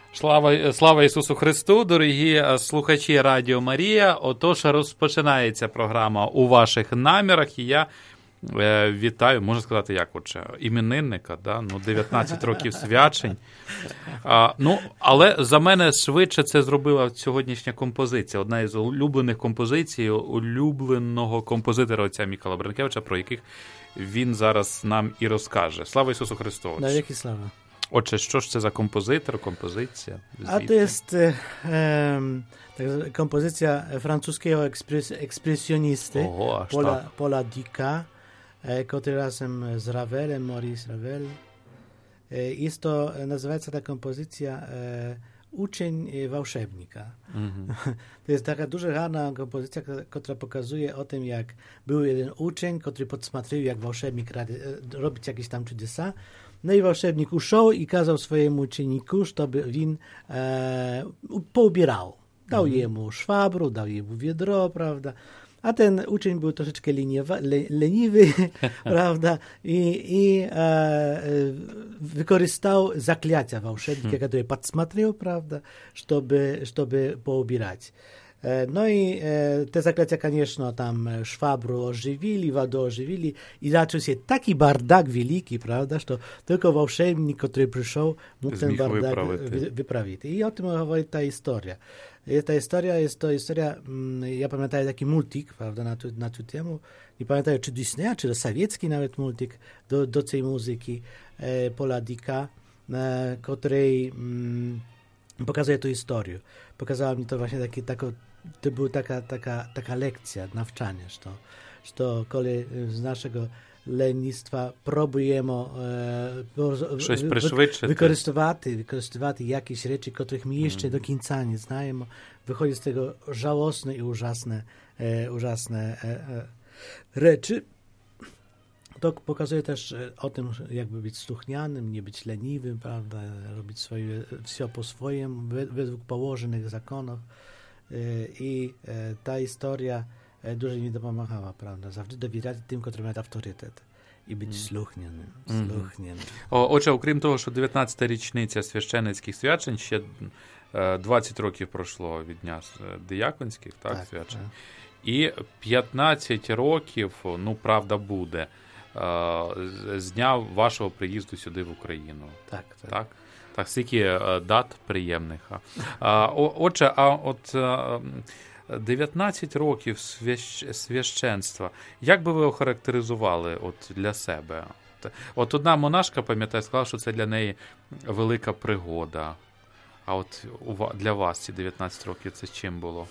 Слава Ісусу Христу, дорогі слухачі Радіо Марія. Отож, розпочинається програма «У ваших намірах», і я вітаю, можна сказати, як іменинника, да? 19 років свячень. Але за мене швидше це зробила сьогоднішня композиція, одна із улюблених композицій, улюбленого композитора отця Микола Бренкевича, про яких він зараз нам і розкаже. Слава Ісусу Христу! Навіки слава! Отже, що ж це за композитор, композиція? A to jest kompozycja francuskiego ekspresjonisty Paula Dicka, który razem z Ravelem, Maurice Ravel. Jest to, nazywa się ta kompozycja Uczeń Wałszebnika. To jest taka duża garna kompozycja, która pokazuje o tym, jak był jeden uczeń, który podsmatrzył, jak Wałszebnik robić jakieś tam cudesa. No i Wałszebnik uszedł i kazał swojemu uczeniku, żeby on poubierał. Dał jemu szwabru, dał jemu wiedro, prawda? A ten uczeń był troszeczkę leniwy, prawda? I wykorzystał zakляcia Wałszebnika, który podsmatrzył, prawda? Żeby poubierać. No i te zakляcia, конечно, tam szwabru ożywili, wodę ożywili i zaczął się taki bardak wielki, prawda, że tylko Wałszebnik, który przyszedł, mógł ten bardak wyprawić. I o tym mówi ta historia. Jest to historia, ja pamiętam taki multik, prawda, na tę temu. Nie pamiętam, czy Disneya, czy sowiecki nawet multik do tej muzyki Paula Dicka, której pokazuje tę historię. Pokazała mi to właśnie to była taka lekcja, nauczanie, że kiedy z naszego lenistwa próbujemy wykorzystywać jakieś rzeczy, których my jeszcze do końca nie znamy, wychodzi z tego żałosne i ujasne rzeczy. To pokazuje też o tym, jakby być słuchnianym, nie być leniwym, prawda, robić wszystko po swojemu, według położonych zakonów. I ta historia dużo mi dopomagała, prawda, zawsze dowierać tym, którzy mają autorytet і бути слухняним. Отже, окрім того, що 19-та річниця священницьких свячень, ще 20 років пройшло від дня дияконських свячень. Так. І 15 років, правда, буде з дня вашого приїзду сюди в Україну. Так? Так, стільки дат приємних. Отже, от 19 років священства, як би ви охарактеризували для себе? От одна монашка, пам'ятаю, сказала, що це для неї велика пригода. А от для вас ці 19 років це чим було?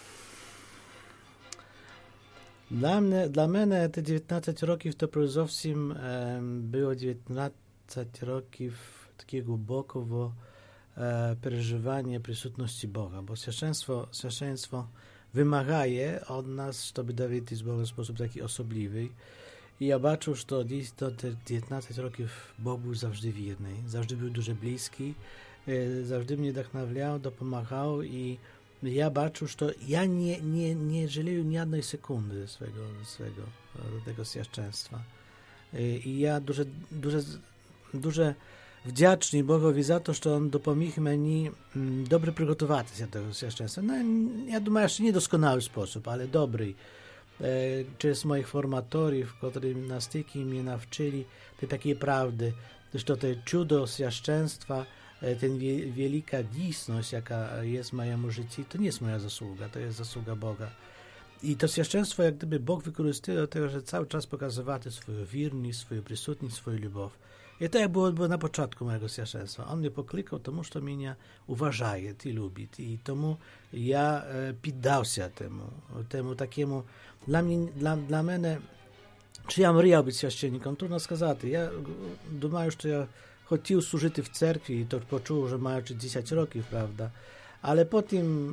Dla mnie te 19 rokів to zowsім było 19 rokів takiego głębokiego przeżywania присутності Boga, bo świadectwo wymaga od nas, żeby dowiedzieć z Bogiem w sposób taki osobliwy. I ja baczę, że to te 19 rokів Bóg był zawsze wierny, zawsze był dużo bliski, zawsze mnie wdachnawiał, dopomagał i ja baczę, że ja nie żałuję ni jednej sekundy swego tego świadectwa. I ja dużo wdzięczny Bogowi za to, że On dopomógł mi dobrze przygotować się do tego świadectwa. No, ja думаю, jeszcze niedoskonały sposób, ale dobry. Przez moich formatorów, którzy na styki mnie nauczyli te takie prawdy, że to cudo świadectwa, ten wielka dziśność, jaka jest w moim życiu, to nie jest moja zasługa, to jest zasługa Boga. I to świadectwo, jak gdyby Bóg wykorzystuje do tego, że cały czas pokazywać swoją wierność, swoją przysutność, swoją любов. I to jak było na początku mojego świadectwa. On mnie poklikał tomu, że mnie uważaje i lubi. I tomu ja poddał się temu takiemu. Dla mnie, czy ja mrzyał być świadczenikiem, trudno сказать. Ja думаю, że ja chciał służyć w cerkwi i to poczuł, że mają 10 rokів, prawda? Ale potem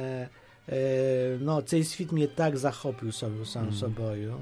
цей світ mnie tak захопив sam собою,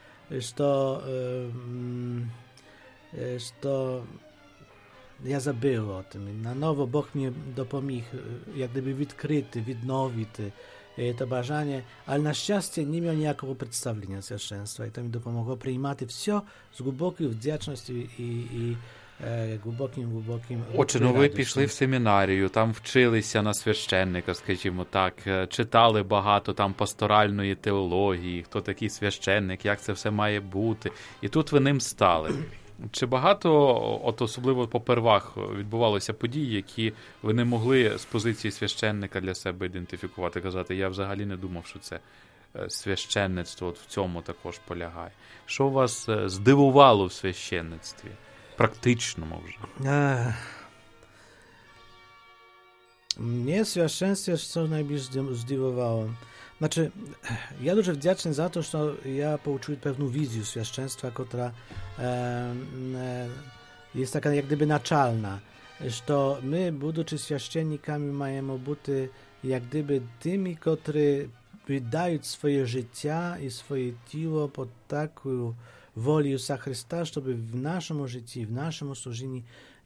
że ja zabył o tym. Na nowo Bóg mnie dopomógł, jak gdyby відновити to bажання, ale na szczęście nie miał ніякого представлення священства, i to mi dopomogło przyjmować wszystko z głębokiej wdzięczności i глибоким. Отже, ви пішли в семінарію, там вчилися на священника, скажімо так, читали багато там пасторальної теології, хто такий священник, як це все має бути. І тут ви ним стали. Чи багато, от особливо попервах, відбувалося подій, які ви не могли з позиції священника для себе ідентифікувати, казати, я взагалі не думав, що це священництво от в цьому також полягає. Що вас здивувало в священництві? Практичному вже. Mnie священство що найбільш здивувало. Znaczy, ja дуже вдячний за те, що я почув певну візію священства, яка jest taka jak gdyby naczelna, że my, будучи священниками, маємо бути jak gdyby tymi, którzy wydają swoje życie i swoje ciało pod taką woli Jezusa Chrysta, żeby w naszym życiu, w naszym służeniu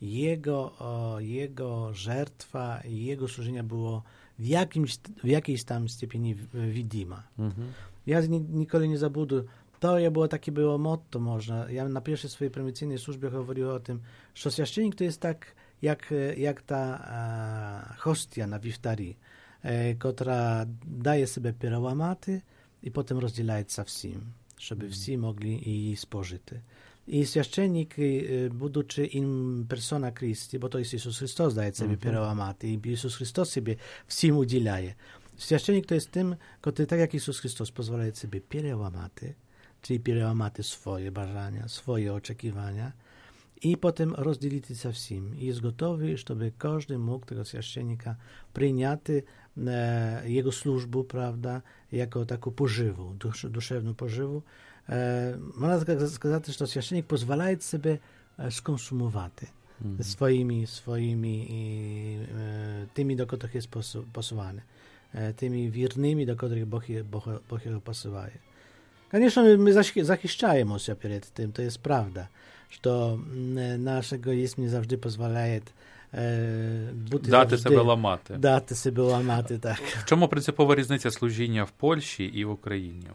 Jego żertwa i Jego służenia było w jakiejś tam stopniu widzima. Ja nigdy nie zabudę. To było motto można. Ja na pierwszej swojej prymicyjnej służbie mówiłem o tym, że święcennik to jest tak jak ta hostia na wiftarii, która daje sobie pierałamaty i potem rozdziela się wszystkim, żeby wszyscy mogli jej spożyć. I święcennik, будучи im persona Christi, bo to jest Jezus Chrystus, daje sobie pierałamaty i Jezus Chrystus sobie wszystkim udzielaje. Święcennik to jest tym, który tak jak Jezus Chrystus pozwala sobie pierałamaty, czyli pierałamaty swoje bажання, swoje oczekiwania i potem rozdzielić ze wszystkim. I jest gotowy, żeby każdy mógł tego święcennika przyjąć jego służbę, prawda, jako taką pożywę, duszewną pożywę. Można сказати, що священник дозволяє себе сконсумувати своїми тими, до котрих є посувані, тими вірними, до котрих Бог його посуває. Звісно, ми захищаємося перед тим, то є правда, що наш егоїзм не завжди дозволяє дати себе ламати. Дати себе ламати, так. В чому принципова різниця служіння в Польщі і в Україні?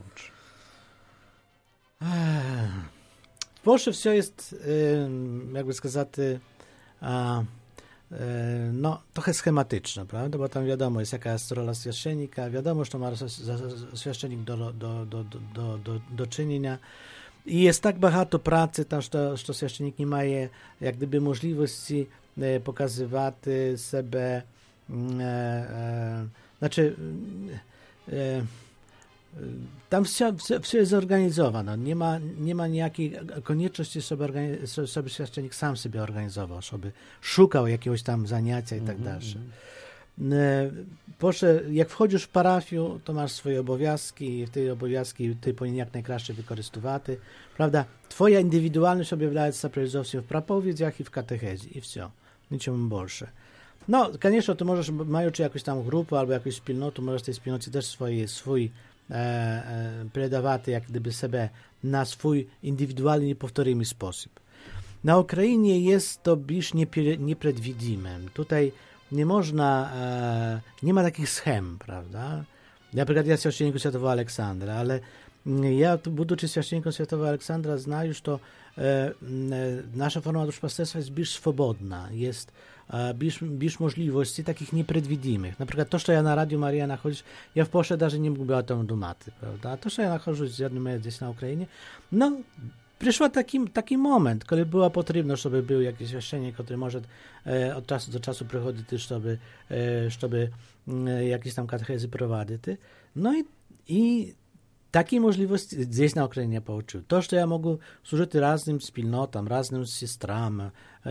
W Polsce все jest, jakby сказати, no, trochę schematyczne, prawda? Bo tam wiadomo jest, jaka jest rola święcennika, wiadomo, że ma święcennik do czynienia. I jest tak багато pracy, tam, że święcennik nie ma jak gdyby możliwości pokazywać siebie, znaczy, tam все jest zorganizowane. Nie ma niejakiej konieczności, żeby święcennik sam sobie organizował, żeby szukał jakiegoś tam zajęcia i tak dalej. Jak wchodzisz w parafię, to masz swoje obowiązki i te obowiązki ty powinien jak najkraще wykorzystywać. Prawda? Twoja indywidualność objawia się przede wszystkim w propowiedziach i w katechezie i wszystko. Niczym więcej. No, конечно, to możesz, mając jakąś tam grupę albo jakąś wspólnotę, możesz w tej wspólnocie też swój передавати як gdyby себе на свій індивідуальний неповторимий спосіб. На Україні є to більш непредвидимим. Tutaj nie ma takich schem, prawda? Na przykład ja święcenniku Świętego Aleksandra, ale ja, будучи święcennikiem Świętego Aleksandra, знаю, że nasza forma duszpasterstwa jest bardziej swobodna, jest більш можливостей таких непредвидимых. Наприклад, то, що я на Радіо Марія знаходжусь, я в Польщі навіть не мог би о тому думати, правда? А то, що я знаходжусь здесь на Україні, no, прийшов такий момент, коли було потрібно, щоб був якийсь священник, який може від часу до часу приходити, щоб якісь там катехези провадити. Ну і takiej możliwości gdzieś na Ukrainie pouczył. To, że ja mogę służyć raznym wspólnotom, raznym siostrам,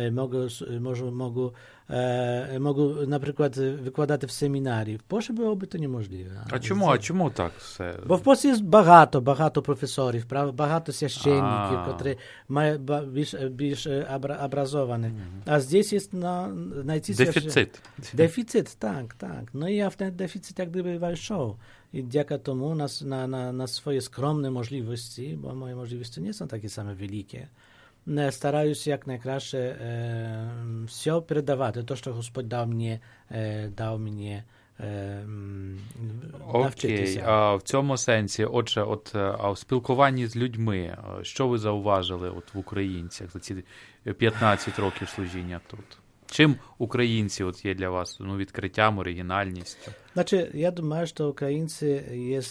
mogę na przykład wykładać w seminarii. W Polsce byłoby to niemożliwe. A czemu tak все? Bo w Polsce jest багато професорів, багато священників, які мають більш образовані. А здесь есть найти Дефіцит, так. No i ja w ten deficyt jak gdyby walczył. I dzięki temu na swoje skromne możliwości, bo moje możliwości nie są takie same wielkie, starają się jak najkraще все передавати. To, co Господь dał mnie Окей, в цьому сенсі, отже, в спілкуванні з людьми, що ви зауважили в українцях за ці 15 років служіння тут? Чим українці є для вас відкриттям, оригінальністю? Значить, я думаю, що українці є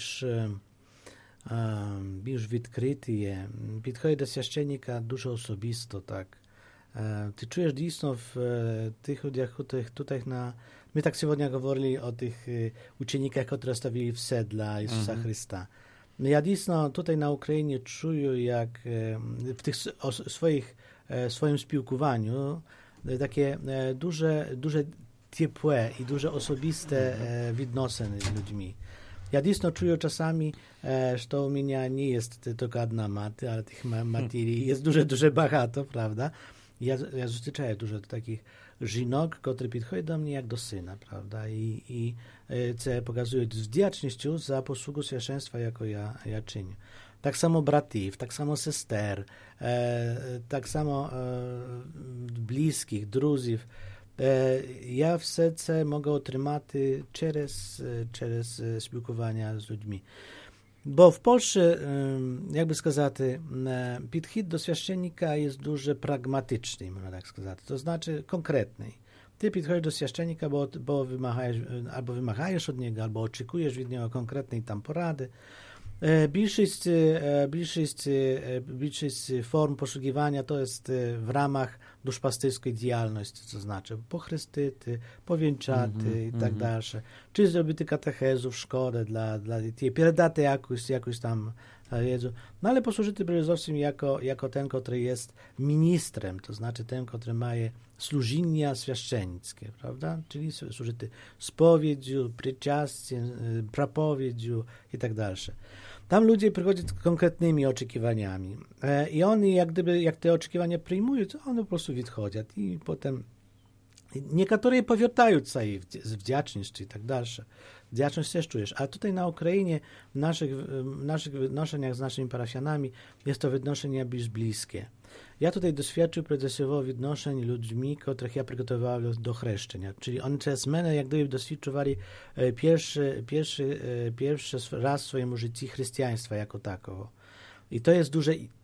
більш відкриті, підходять до священника дуже особисто, так. Ty czujesz dійсно w tych ludziach, tutaj my tak сегодня говорили o tych uczennikach, które stawili все dla Jezusa Chrysta. Ja dійсно tutaj na Ukrainie czuję, jak w tych swoim spілкуванню takie duże ciepłe i duże osobiste відносини z ludźmi. Ja dійсно czuję czasami, że u mnie nie jest tylko jedna maty, ale tych materii jest дуже багато, правда? Я зустрічаю дуже таких жінок, котрі підходять до мене як до сина, правда? І це показують з вдячністю за послугу священства, яку я чиню. Так само братів, так само сестер, так само близьких, друзів. Я все це можу отримати через спілкування з людьми. Bo w Polsce, jakby сказати, підхід до священника jest дуже pragmatyczny, można tak сказати. To znaczy konkretny. Ty підходиш до священника, bo wymagasz od niego, albo oczekujesz od niego konkretnej tam porady. Bільшість форм poszukiwania to jest w ramach duszpasterskiej działalności, to znaczy pochrzestити, powieńczati i tak dalej. Czy zrobić katechezu w szkole dla dzieci, передати jakąś tam wiedzę. No ale posłużyć Brezowskim jako ten, który jest ministrem, to znaczy ten, który ma służenia święcieńskie, prawda? Czyli służyć spowiedzią, przyczastiem, propowiedzią i tak dalej. Tam ludzie przychodzą z konkretnymi oczekiwaniami i oni jak te oczekiwania przyjmują, to one po prostu odchodzą i potem niektórzy powracają z wdzięcznością i tak dalej. Wdzięczność też czujesz. A tutaj na Ukrainie w naszych odnoszeniach z naszymi parafianami jest to odnoszenie bliskie. Ja tutaj doświadczył procesowo odnoszeń ludźmi, których ja przygotowywałem do chrzczenia. Czyli oni przez mnie jak gdyby doświadczywali pierwszy raz w swoim życiu chrześcijaństwa jako takiego. I to jest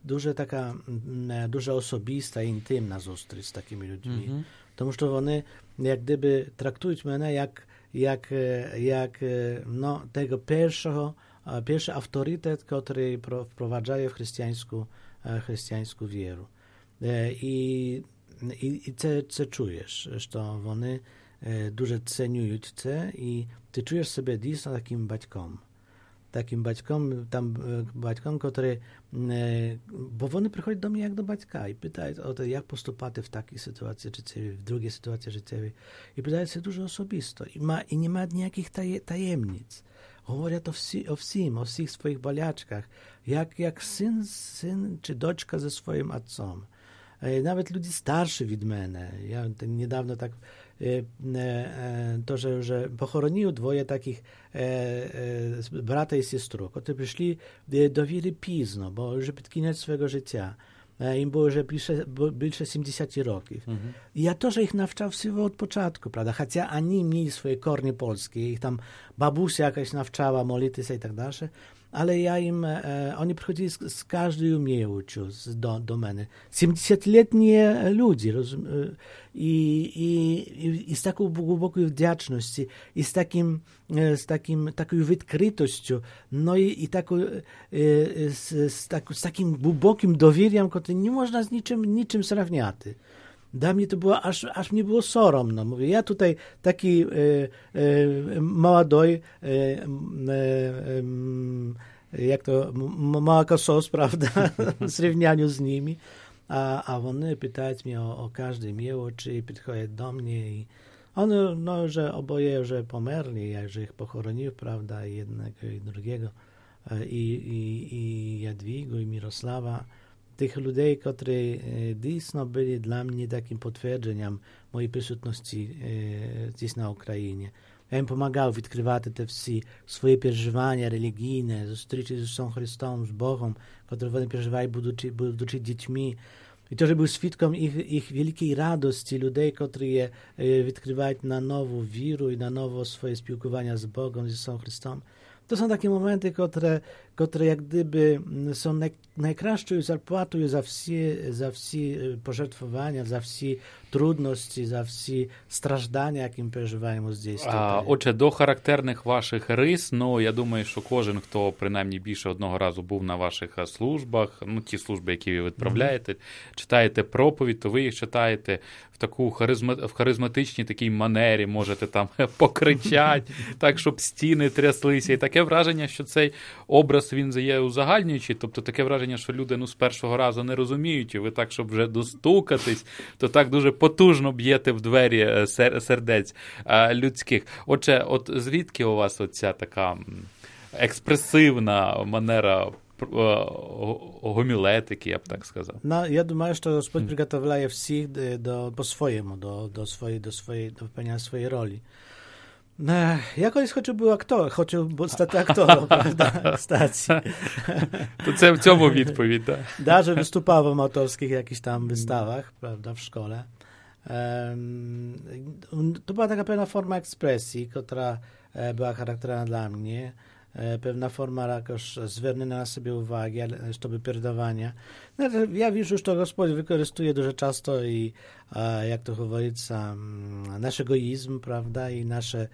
duża osobista, intymna zustry z takimi ludźmi. Тому що вони як гdyby traktuють мене як tego pierwszy autorytet, który wprowadza w chrześcijańską wierę. I co czujesz, że oni дуже цінують це, і ти чуєш себе дійсно таким батьком, котрий, бо вони приходять до мене як до батька і питають, як поступати в такій ситуації життєвій, в другій ситуації життєвій. І питаються дуже особисто. І немає ніяких таємниць. Говорять о всіх своїх болячках, як син чи дочка зі своїм отцом. Nawet ludzi starszy від мене. Ja niedawno tak to, że pochoronił dwoje takich brata i siostru, którzy przyszli do wiary późno, bo już pod koniec swojego życia. Im było już bliższe 70 roków. I ja też ich nawczał wszystko od początku, prawda? Chociaż oni mieli swoje kornie polskie, ich tam babusia jakaś nawczała modlić się i tak dalej. Ale oni przychodzili z każdej umiejętnością do mnie. 70-letni ludzie, i z taką głęboką wdzięcznością, i z taką odkrytością, no i z takim głębokim dowieriem, które nie można z niczym srównać. Dla mnie to było, aż mnie było soромно. Mówię, ja tutaj taki młody, jak to, молокосос, prawda, w zrównaniu z nimi, a oni pytają mnie o każdej miłości i przychodzą do mnie i oni, że oboje, że pomerli, że ich pochoronił, prawda, jednego i drugiego, i Jadwigu, i Mirosława, tych ludzi, którzy dійсно byli dla mnie takim potwierdzeniem mojej присутності gdzieś na Ukrainie. Ja im pomagał odkrywać te wszystkie swoje przeżywania religijne, zустрічі z Jezusem Chrystusem, z Bogiem, które oni przeżywali, będący dziećmi. I to, że był świadkiem ich wielkiej radości, ludzi, którzy odkrywają na nowo wiru i na nowo swoje spілкування z Bogiem, z Jezusem Chrystusem. To są takie momenty, które jak gdyby są najkraszczą zapłatą za wszystkie pożertwowania, za wszystkie trudności, za wszystkie страждання, яким переживаємо здесь. Отже, до характерних ваших рис, я думаю, що кожен, хто принаймні більше одного разу був на ваших службах, ті служби, які ви відправляєте, читаєте проповідь, то ви їх читаєте в таку в харизматичній такій манері, можете там покричати, так, щоб стіни тряслися. І таке враження, що цей образ, він є узагальнюючий, тобто таке враження, що люди з першого разу не розуміють, і ви так, щоб вже достукатись, то так дуже потужно б'єте в двері сердець людських. Отже, от звідки у вас оця така експресивна манера гомілетики, я б так сказав? Я думаю, що Господь приготовляє всіх по-своєму, до виконання своєї ролі. Я колись хочу стати актором, правда, стати. То це в цьому відповідь, так? Даже виступав в amatorskich jakichś tam wystawach, prawda, w szkole. To była taka pewna forma ekspresji, która była charakterna dla mnie. Pewna forma jakoś zвернення na siebie uwagi, żeby perdawania. Ja widzę, że to Господь wykorzystuje дуже часто i, jak to mówiится, nasz egoizm, prawda, i nasze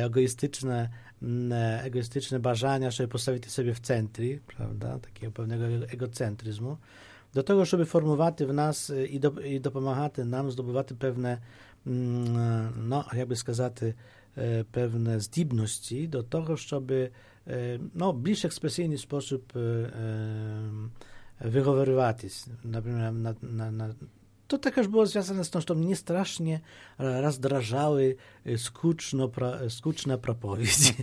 egoistyczne bażania, żeby postawić sobie w centrum, prawda, takiego pewnego egocentryzmu, do tego, żeby formować w nas i dopomagać nam zdobywać pewne, jakby сказати, pewne zdібності do tego, żeby більш експресивний спосіб виговорюватись. Наприклад, to також було зв'язано з тим, що мені страшно роздражали скучна проповідь.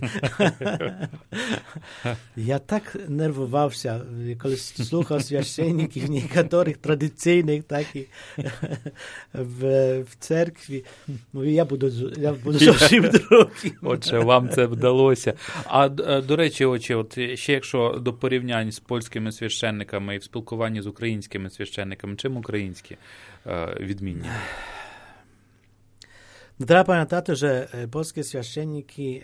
Я так нервувався, коли слухав священників, niektórych традиційних, так і в церкві. Mówię, я буду зовсім другим. Отже, вам це вдалося. А, до речі, от ще якщо до порівнянь з польськими священниками і в спілкуванні з українськими священниками, чим українські відмінні? Trzeba pamiętać, że polskie święcenniki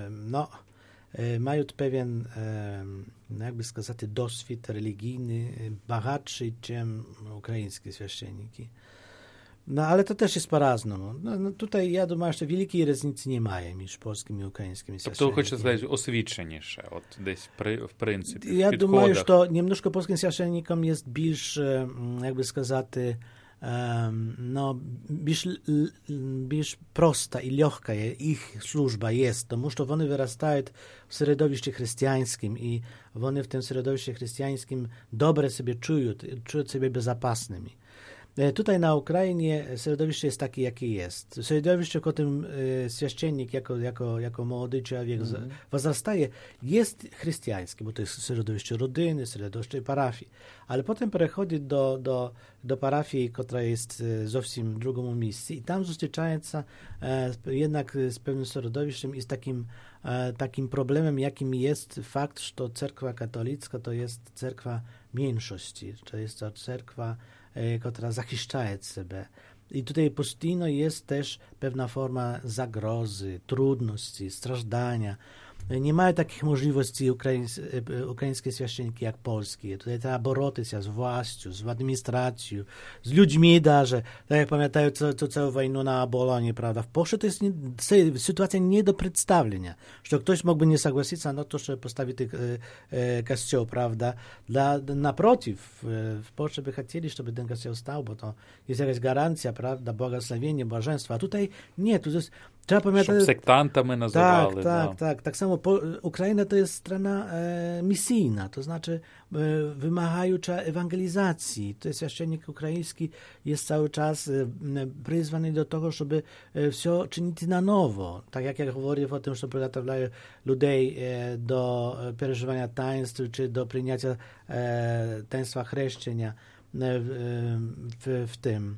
mają pewien, jakby сказать, doswid religijny bogatszy niż ukraińskie święcenniki. Ale to też jest po-raznому. Tutaj ja думаю, що великої різниці немає між польськими і українськими священниками. Тобто, хочете сказати, освіченіше, от десь в принципі, Я думаю, що немножко польським священникам є більш, якби сказати, більш проста і легка їх служба є, тому що вони виростають в середовищі християнським, і вони в tym середовищі християнським добре себе чують себе безпечними. Tutaj na Ukrainie środowisko jest takie, jakie jest. Środowisko, w którym święcennik jako młody człowiek wzrastaje, jest chrześcijańskie, bo to jest środowisko rodziny, środowisko parafii. Ale potem przechodzi do parafii, która jest zupełnie w drugim miejscu i tam zустрічається jednak z pewnym środowiskiem i z takim problemem, jakim jest fakt, że cerkwa katolicka to jest cerkwa mniejszości, to jest to cerkwa, która zachiszczaje siebie. I tutaj postійно jest też pewna forma zagrozy, trudności, strażdania. Nie mają takich możliwości ukraińskie święcenniki jak polskie. Tutaj trzeba boroti się z właścią, z administracją, z ludźmi даже. Tak jak pamiętają całą wojnę na Obolonie, prawda? W Polsce to jest sytuacja nie do przedstawienia. Że ktoś mógłby nie согласиться na to, że postawi kościół, prawda? Naprotiv, w Polsce by chcieli, żeby ten kościół stał, bo to jest jakaś gwarancja, prawda? Błogosławienie, błaženstwa. A tutaj nie, tu jest trzeba pamiętać... Щоб сектантами називали. Tak samo Ukraina to jest strona misyjna, to znaczy wymagajuca ewangelizacji. To jest święcennik ukraiński, jest cały czas przyzwany do tego, żeby wszystko czynić na nowo. Tak jak ja mówię o tym, że przygotowują ludzi do przeżywania taństw, czy do przyjęcia taństwa chrzczenia w tym...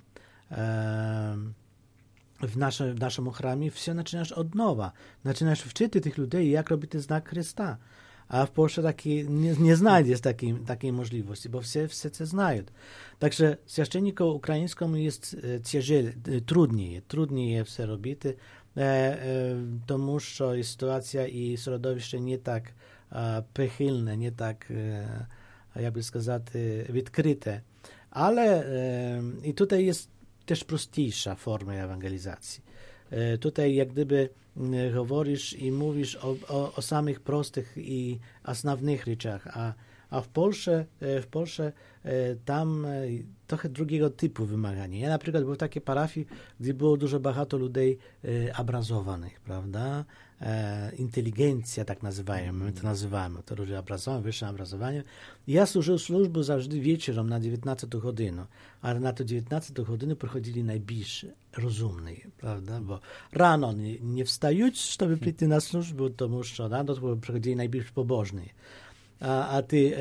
w naszym chramie, wszystko zaczynasz od nowa. Zaczynasz wczyty tych ludzi, jak robić znak Chrysta. a w Polsce nie znajdziesz takiej możliwości, bo wszyscy znają. Także święcennikom ukraińskim jest trudniej jest robić, тому що і ситуація і середовище не так прихильне, не так, як би сказати, відкрите. Але і тут є теж простіша форма ewangelizacji. Tutaj jak gdyby говориш i mówisz o samych prostych i основnych rzeczach, a w Polsce tam trochę drugiego typu wymagania. Ja na przykład był w takiej parafii, gdzie było dużo багато ludzi obrazowanych, prawda? Inteligencja, tak nazywamy, my to nazywamy, to ludzie obrazowane, wyższe obrazowanie. Ja służył służbę zawsze wieczorem na 19 godzinę, ale na to 19 godzinę przychodzili najbliżsi, rozumni, prawda? Bo rano nie wstają, żeby przyjść na służbę, тому що rano przychodzili najbliżsi pobożni. A ty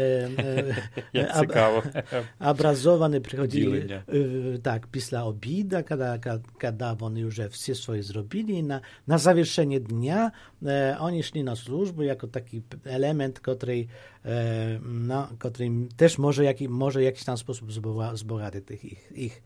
образовані приходили так, після обіду, коли вони вже всі свої зробили, на завершення дня вони йшли на службу, як такий елемент, котрий теж може в якийсь там спосіб збагатити їх.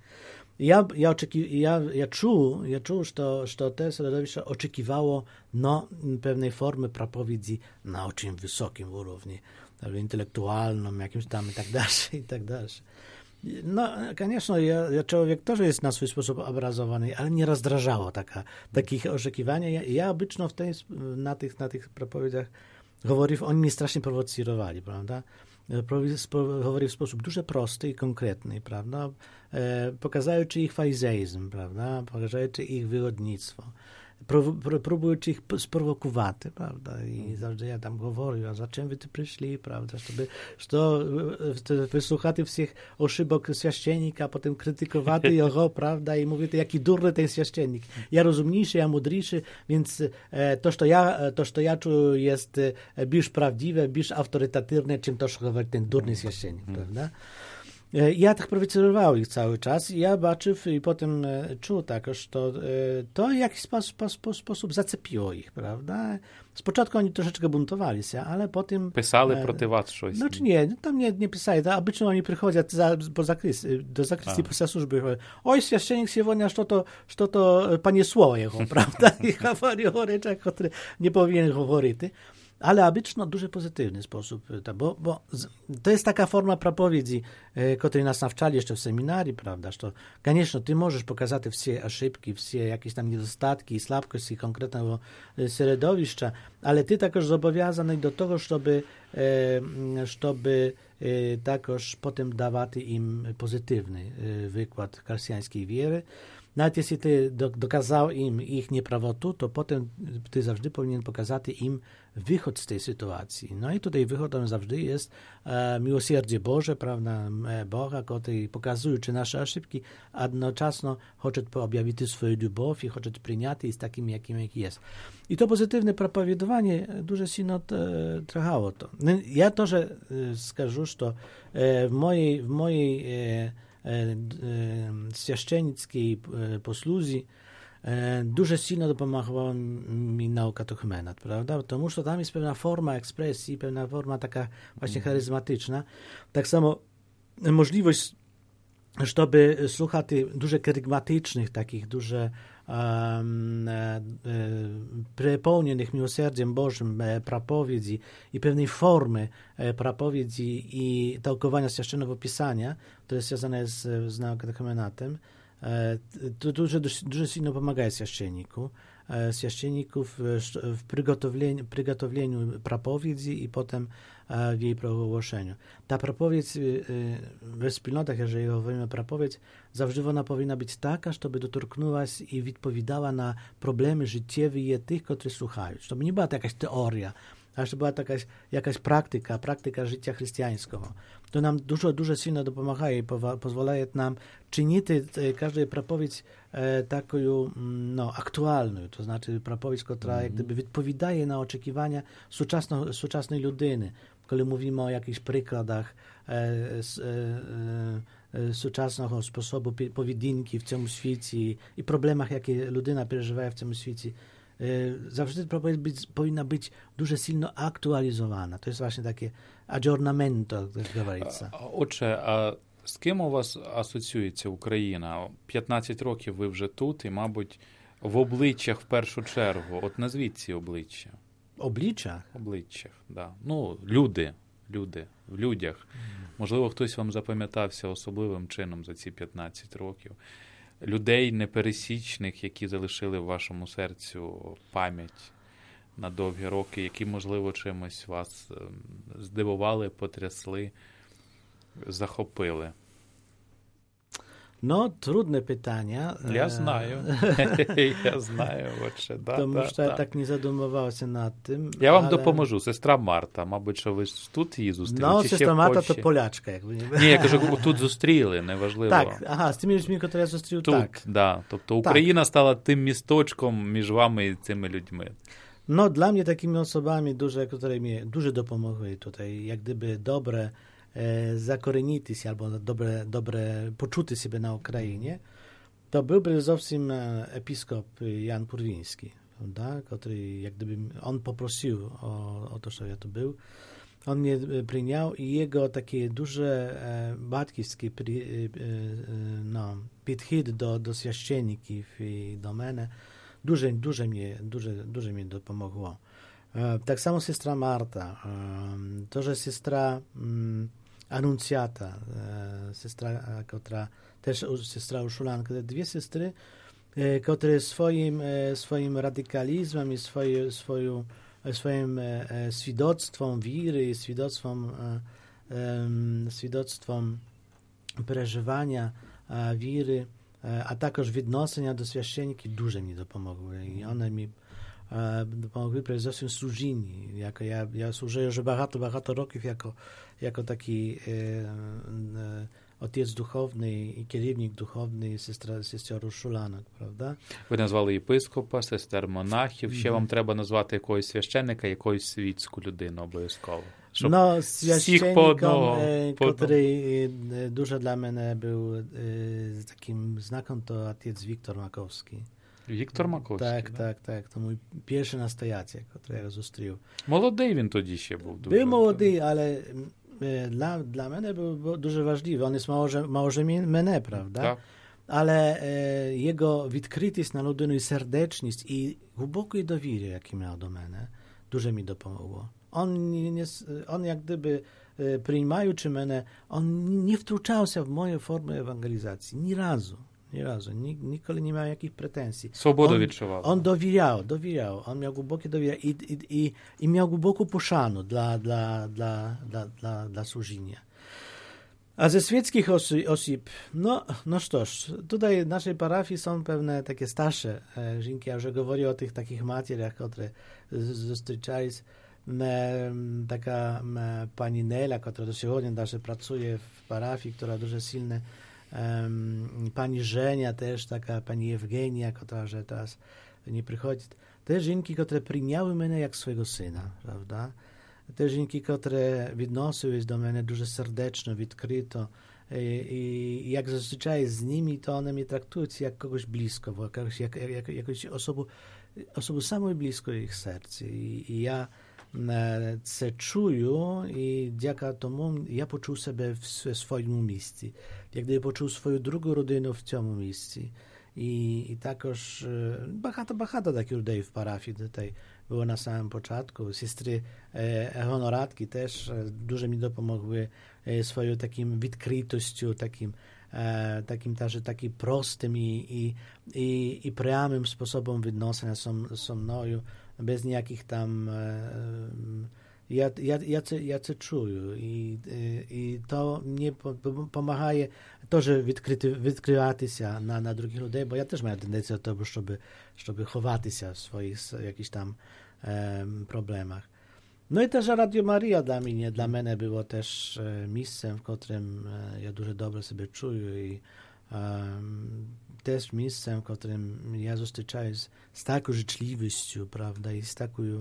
Ja czuł, że to środowisko oczekiwało pewnej formy propowiedzi na очень wysokim urowni, intelektualnym, jakimś tam i tak dalej. No, конечно, człowiek też jest na swój sposób obrazowany, ale nie rozdrażało takich oczekiwań. Ja obyczno na tych propowiedziach говорив, oni mnie strasznie prowocowali, prawda? Говорив w sposób дуже prosty i konkretny, prawda? Pokazując ich faryzeizm, prawda? Pokazując ich wyrodnictwo. Próbując ich sprowokować, prawda? I zawsze ja tam mówię, a za czym wy tu przyszli, prawda? Żeby wysłuchać wszystkich oszybok święcennika, a potem krytykować jego, prawda? I mówić, jaki durny ten święcennik. Ja rozumniejszy, ja mądrzejszy, więc to, co ja czuję, jest bardziej prawdziwe, bardziej autorytatywne, czym to, co mówi ten durny święcennik, prawda? Ja tak prowokował ich cały czas i ja baczył i potem czuł także, to w jakiś sposób zaczepiło ich, prawda? Z początku oni troszeczkę buntowali się, ale potem... Pisali protiv was coś. Znaczy nie, tam nie pisali, to obычно oni przychodzą do zakrystii po służbie, mówią, oj, święcennik сегодня что-то понесло jego, prawda? I mówi o rzeczach, które nie powinien mówić. Ale obyczno дуже pozytywny sposób, bo to jest taka forma propowiedzi, której nas nawczali jeszcze w seminarii, prawda, że, конечно, ty możesz pokazać wszystkie ошибки, wszystkie jakieś tam niedostatki i słabkości konkretnego środowiska, ale ty także zobowiązany do tego, żeby także potem dawać im pozytywny wykład chrześcijańskiej wiery. Nawet jeśli ty dokazał im ich nieprawotu, to potem ty zawsze powinien pokazać im wychód z tej sytuacji. No i tutaj wychodem zawsze jest miłosierdzie Boże, prawda, Boga, który pokazuje, czy nasze ошибki, a jednocześnie chce objawić swoją любов i chce przyjąć i z takim, jakim jest. I to pozytywne propowiadowanie дуже сильно trwało to. Ja to, że skażę, że w mojej święcennickiej posługi дуже сильно допомагала mi nauka Tuchmena, prawda? Тому що tam jest pewna forma ekspresji, pewna forma taka właśnie charyzmatyczna. Tak samo możliwość, żeby słuchać dużo kerygmatycznych, takich dużo przepełnionych miłosierdziem Bożym propowiedzi i pewnej formy propowiedzi i tałkowania święconego Pisania, które jest związane z nauką Tuchmenatem, to dużo silno pomaga święcenników w przygotowleniu propowiedzi i potem w jej progłoszeniu. Ta propowiedź we wspólnotach, jeżeli mówimy o propowiedź, zawsze ona powinna być taka, żeby dotknęła się i odpowiadała na problemy życiowe tych, którzy słuchają. Żeby nie była to jakaś teoria, ale żeby była jakaś praktyka życia chrześcijańskiego. To nam dużo silno dopomaga i pozwala nam czynić każdą propowiedź taką aktualną, to znaczy propowiedź, która jak gdyby odpowiada na oczekiwania współczesnej ludyny. Kiedy mówimy o jakichś przykładach współczesnego sposobu powiedynki w całym świecie i problemach, jakie ludyna przeżywa w całym świecie, zawsze propowiedź powinna być дуже сильно актуалізована. To jest właśnie takie aggiornamento, jak говорится. Отже, а з ким у вас асоціюється Україна? 15 років ви вже тут, і, мабуть, в обличчях в першу чергу. От назвіть ці обличчя. Обличчях? Обличчях, да. Ну, люди, в людях. Можливо, хтось вам запам'ятався особливим чином за ці 15 років. Людей непересічних, які залишили в вашому серцю пам'ять на довгі роки, які, можливо, чимось вас здивували, потрясли, захопили. No, trudne pytania. Ja знаю. Я знаю. Тому що я так не задумувався над тим. Я вам допоможу. Сестра Марта. Мабуть, що ви ж тут її зустріли? Ну, сестра Марта то полячка. Якби. Ні, я кажу, тут зустріли, неважливо. Так, ага, з тими людьми, які я зустрів, тут, так. Да. Тобто Україна стала тим місточком між вами і цими людьми. No, dla mnie takimi osobami, które mi дуже допомогли tutaj, jak gdyby dobre zakorenitися albo dobre poczuty siebie na Ukrainie, to był Bryzowskim episkop Jan Purwiński, prawda, który jak gdyby on poprosił o to, że ja tu był. On mnie przyjął i jego takie duże batkiewskie підхід do священників i do mnie дуже mnie dopomogło. Tak samo siostra Marta, to, że siostra Anuncjata, siostra, która też siostra Uszulanka, te dwie siostry, które swoim radykalizmem i swoim świadectwem wiry, świadectwem przeżywania wiry, a також відношення до священників дуже мені допомогли. І вони мені допомогли перед зовсім служінні. Я служив вже багато років jako taki отець духовний і керівник духовний сестер Уршуланок, правда? Ви назвали єпископа, сестер монахів. Ще вам треба назвати якогось священника, якоюсь світську людину обов'язково. No, священником, który dużo dla mnie był takim znakiem, to ojciec Wiktor Makowski. Віктор Маковський? Так. To mój pierwszy nastojaciel, który ja зустрів. Молодий він тоді ще був. Дуже. Był młody, ale dla mnie był дуже важливий. On jest mało mnie, prawda? Tak. Ale jego відкритість na людину і serdeczність i głębokie довір'я, jakie miał do mnie, дуже mi dopomogło. On jak gdyby przyjmujący mnie, on nie wtrącał się w moje formy ewangelizacji. Ni razu. Nigdy nie miał jakichś pretensji. Swobodę відчував. On dowierał. On miał głębokie dowieranie i miał głęboką poszanu dla służenia. A ze świeckich osób, no cóż, tutaj w naszej parafii są pewne takie starsze żynki, ja już mówię o tych takich materiach, które zустрічались. Taka pani Nela, która do сегодня даже pracuje w parafii, która дуже silna. Pani Żenia też, taka pani Ewgenia, która że teraz nie przychodzi. Te żynki, które przyjęły mnie jak swojego syna, prawda? Te żynki, które відносились do mnie дуже serdecznie, відкрито. I jak zazwyczaj z nimi, to one mnie traktują jak kogoś blisko, jakąś osobę samą blisko ich sercu. I ja це чую, і дяка тому я почув себе в своєму місці. Як я почув свою другу родину в цьому місці. І також багато таких людей в парафії tutaj było na samym początku. Siostry honoratki też дуже mi допомогли swoją takim відкритостю, takim prostym i prямym sposobem відносення со мною, bez jakich tam ja to czuję i to mnie pomaga to, że відкривати się na drugich ludzi, bo ja też mam tendencję do tego, żeby chować się w swoich jakichś tam problemach. No i też Radio Maria dla mnie było też miejscem, w którym ja дуже dobrze sobie czuję i też miejscem, w którym ja zустрічаю z taką życzliwością, prawda, i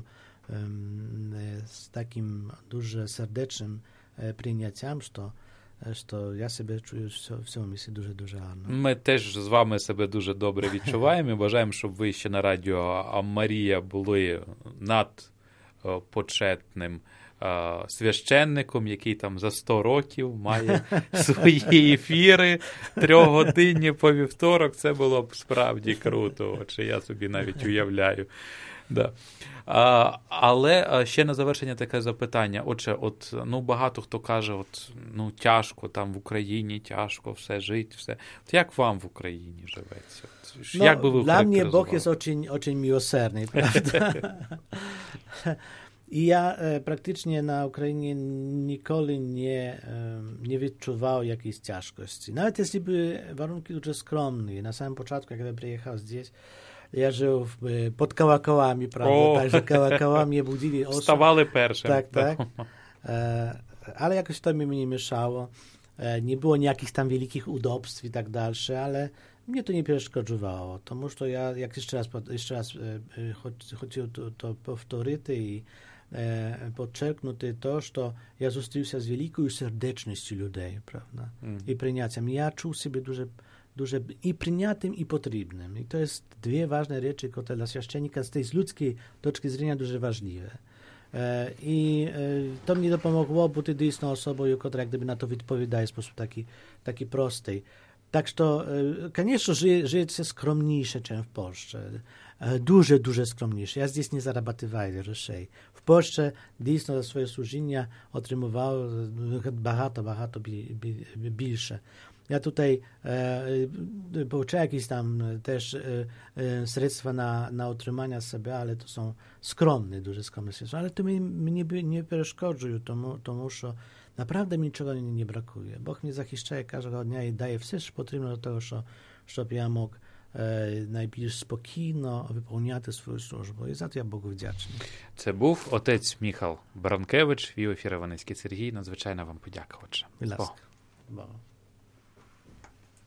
z takim дуже serdecznym przyjęciem, że що я себе чую в цьому місці дуже гарно. Ми теж з вами себе дуже добре відчуваємо і бажаємо, щоб ви ще на радіо Марія були над почетним священником, який там за 100 років має свої ефіри 3-годинні по вівторок. Це було б справді круто, чи я собі навіть уявляю. Да. Але ще на завершення таке запитання. Отже, багато хто каже, тяжко там в Україні, тяжко все жити, все. От як вам в Україні живеться? Як би ви Dla mnie Bóg jest очень miłosierny, prawda? I ja praktycznie na Ukrainie nikoли nie відчував jakiejś ciężkości. Nawet jeśli były warunki дуже скромные. Na samym początku, jak ja przyjechał здесь, ja żył pod kołakałami, prawda? Także kołakała mnie budzili. Wstawali pierwszym. Tak. Ale jakoś to mi nie mieszało. Nie było jakichś tam wielkich udobstw i tak dalsze, ale mnie to nie przeszkadzało. Тому що ja, jak jeszcze raz хотів to powtórzyć i podczerknути to, що я зустрівся з великою сердечністю людей, правда? І прийняттям. Я чув себе дуже і прийнятим, і потрібним. І to jest dwie ważne rzeczy, które dla święczennika z tej ludzkiej точки зрення дуже важливе. І to mnie допомогло бути дійсно особою, яка як gdyby na to відповідає в спосіб taki простий. Так що, звісно, żyjecie skromniejsze, ніж в Польщі. Дуже skromniejsze. Ja здесь не зарабатываю грошей. В Польщі дійсно за своє служіння отримував багато більше. Ja tutaj получаю jakieś tam też sredstwa na utrzymanie себе, ale to są duże skromne sredstwa. Ale to mnie nie przeszkadzają, тому що naprawdę mi niczego nie brakuje. Bóg mnie захищає każdego dnia i daje все, що потрібно do tego, щоб я мог найбільш спокійно виконувати свою службу. І за це я Богу вдячний. Це був отець Міхал Бранкевич, вів ефір Іваницький Сергій. Надзвичайно вам подяка. Будь ласка.